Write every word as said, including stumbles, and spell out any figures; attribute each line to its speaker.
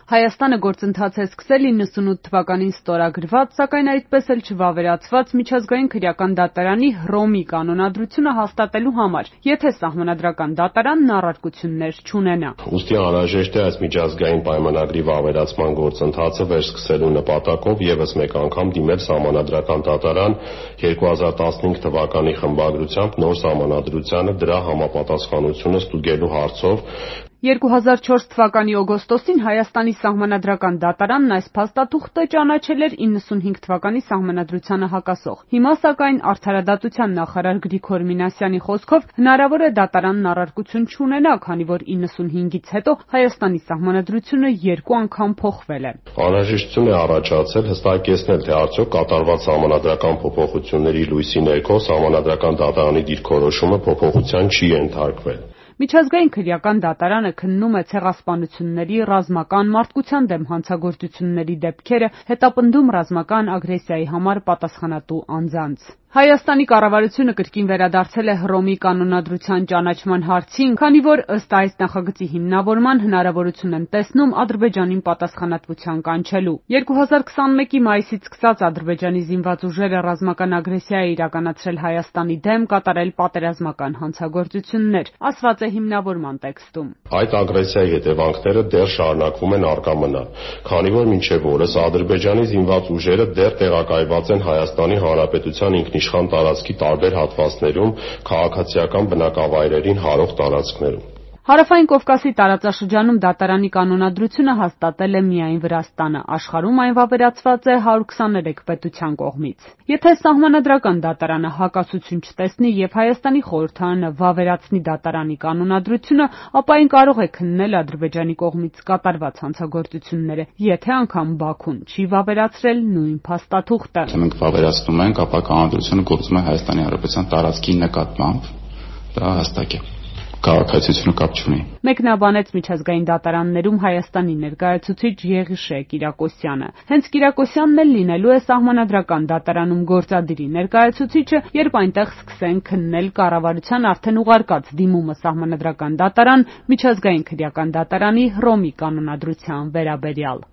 Speaker 1: Հայաստանը գործընթաց է սկսել իննսունութ թվականին ստորագրված, սակայն այդպես էլ չվավերացված միջազգային քրեական դատարանի Հռոմի կանոնադրությունը հաստատելու համար, եթե սահմանադրական դատարանն առարկություններ չունենա։
Speaker 2: Ուստի անհրաժեշտ է այս միջազգային պայմանագրի վավերացման գործընթացը վերսկսելու նպատակով ևս մեկ անգամ դիմել սահմանադրական դատարան երկու հազար տասնհինգ թվականի խմբագրությամբ նոր սահմանադրությանը դրա համապատասխանությունը ստուգելու հարցով։
Speaker 1: երկու հազար չորս թվականի օգոստոսին Հայաստանի սահմանադրական դատարանն այս փաստաթուղթը ճանաչել էր իննսունհինգ թվականի սահմանադրությանը հակասող։ Հիմա սակայն արդարադատության նախարար Գրիգոր Մինասյանի խոսքով հնարավոր է դատարանն առարկություն չունենա, քանի որ իննսունհինգից հետո Հայաստանի սահմանադրությունը երկու անգամ փոխվել է։
Speaker 2: Անհրաժեշտություն է առաջացել հստակեցնել, թե արդյոք կատարված սահմանադրական փոփոխությունների լույսի ներքո սահմանադրական դատարանի դիրքորոշումը փոփոխության չի ենթարկվել։
Speaker 1: Միջազգային քրեական դատարանը քննում է ցեղասպանությունների, ռազմական, մարդկության դեմ հանցագործությունների դեպքերը, հետապնդում ռազմական ագրեսիայի համար պատասխանատու անձանց։ Հայաստանի կառավարությունը կրկին վերադարձել է Հռոմի կանոնադրության ճանաչման հարցին, քանի որ ըստ այս նախագծի հիմնավորման հնարավորություն են տեսնում Ադրբեջանին պատասխանատվության կանչելու։ երկու հազար քսանմեկի մայիսից սկսած Ադրբեջանի զինված ուժերը ռազմական ագրեսիա է իրականացրել Հայաստանի դեմ, կատարել պատերազմական հանցագործություններ, ասված է հիմնավորման տեքստում։
Speaker 2: Այդ ագրեսիայի հետևանքները դեռ շարունակվում են առկա մնալ, քանի որ մինչև օրս Ադրբեջանի զինված ուժերը դեռ տեղակայված են Հայաստանի Հանրապետության ինքնիշխան տարածքի տարբեր հատվածներում, քաղաքացիական բնակավայրերին հարող տարածքներում։
Speaker 1: Հարավային Կովկասի տարածաշրջանում դատարանի կանոնադրությունը հաստատել է միայն Վրաստանը, աշխարհում այն վավերացված է հարյուր քսաներեք պետության կողմից։ Եթե սահմանադրական դատարանը հակասություն չտեսնի եւ Հայաստանի խորհրդարանը վավերացնի դատարանի կանոնադրությունը, ապա այն կարող է քննել Ադրբեջանի կողմից կատարված հանցագործությունները, եթե անգամ Բաքուն չի վավերացրել նույն փաստաթուղթը։
Speaker 3: Մենք վավերացնում ենք, ապա կանոնադրությունը գործում է Հայաստանի Հանրապետության տարածքի նկատմամբ, դա հստակ է։ Քաղաքացիությունը կապ չունի։
Speaker 1: Մեկնաբանեց միջազգային դատարաններում Հայաստանի ներկայացուցիչ Եղիշե Կիրակոսյանը։ Հենց Կիրակոսյանն էլ լինելու է սահմանադրական դատարանում գործադիրի ներկայացուցիչը, երբ այնտեղ սկսեն քննել կառավարության արդեն ուղարկած դիմումը սահմանադրական դատարան միջազգային քրեական դատարանի Հռոմի կանոնադրության վերաբերյալ։